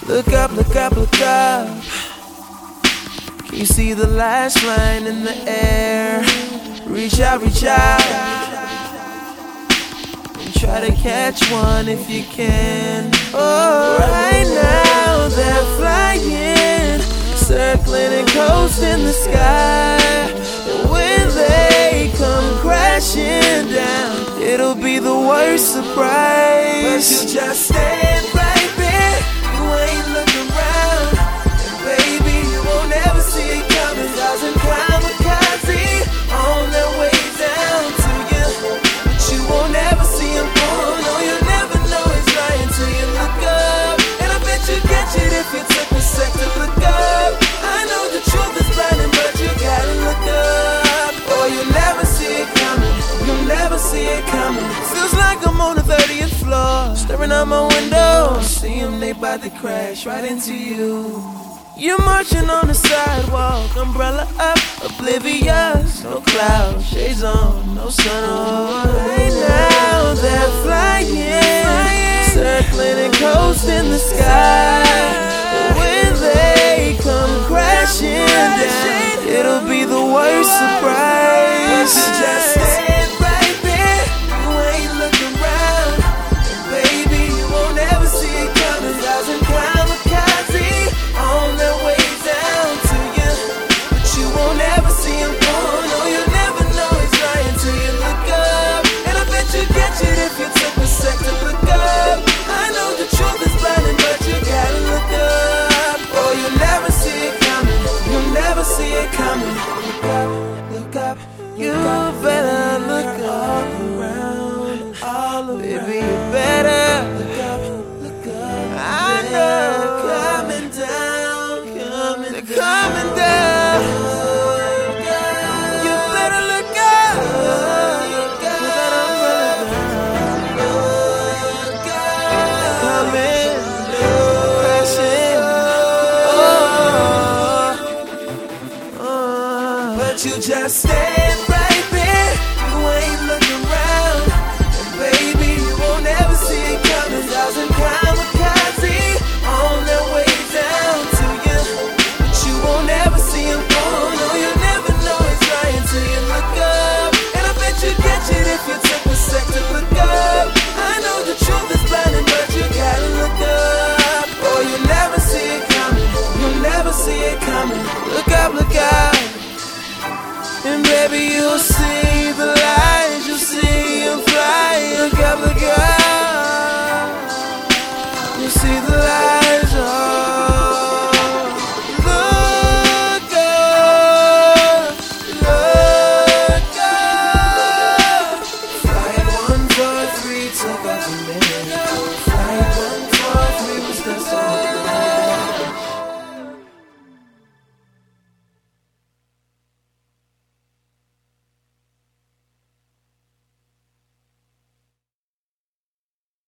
Look up, look up, look up. Can you see the last line in the air? Reach out, reach out. And try to catch one if you can. Oh, right now they're flying, circling and coasting the sky. And when they come crashing down, it'll be the worst surprise. But you just stand right there, you ain't looking around, and baby, you won't ever see it coming. Thousand kamikaze on their way down to you, but you won't ever see them fall. No, you'll never know it's lying till you look up. And I bet you catch it if you took a sec to look up. I know the truth is blinding, but you gotta look up, or you'll never see it coming. You'll never see it coming. Feels like I'm on the 30th floor, staring out my window. See them, they bout to crash right into you. You're marching on the sidewalk, umbrella up, oblivious. No clouds, shades on, no sun. Oh, right now they're flying, circling and coasting the sky. But when they come crashing down, it'll be the worst surprise. Just stand right there, you ain't looking around, and baby, you won't ever see it coming. Thousand kamikaze on their way down to you, but you won't ever see them fall. No, you'll never know it's lying till you look up. And I bet you catch it if you took a sec to look up. I know the truth is blinding, but you gotta look up, or you'll never see it coming. You'll never see it coming. Look up, look up. You better look all around, all around. Baby, you better look up, look up. I know coming down, coming down. You better look up, with that umbrella down. Coming, crashing. Oh, but you just stand right there, you ain't looking around, and baby, you won't ever see it coming. Thousand kamikaze on their way down to you, but you won't ever see them fall. No, you'll never know it's lying till you look up. And I bet you catch it if you took a sec to look up. I know the truth is blinding, but you gotta look up, or you'll never see it coming. You'll never see it coming. Look up, look out. And baby, you'll see the light, you'll see them fly. Look up, look up. You'll see the light.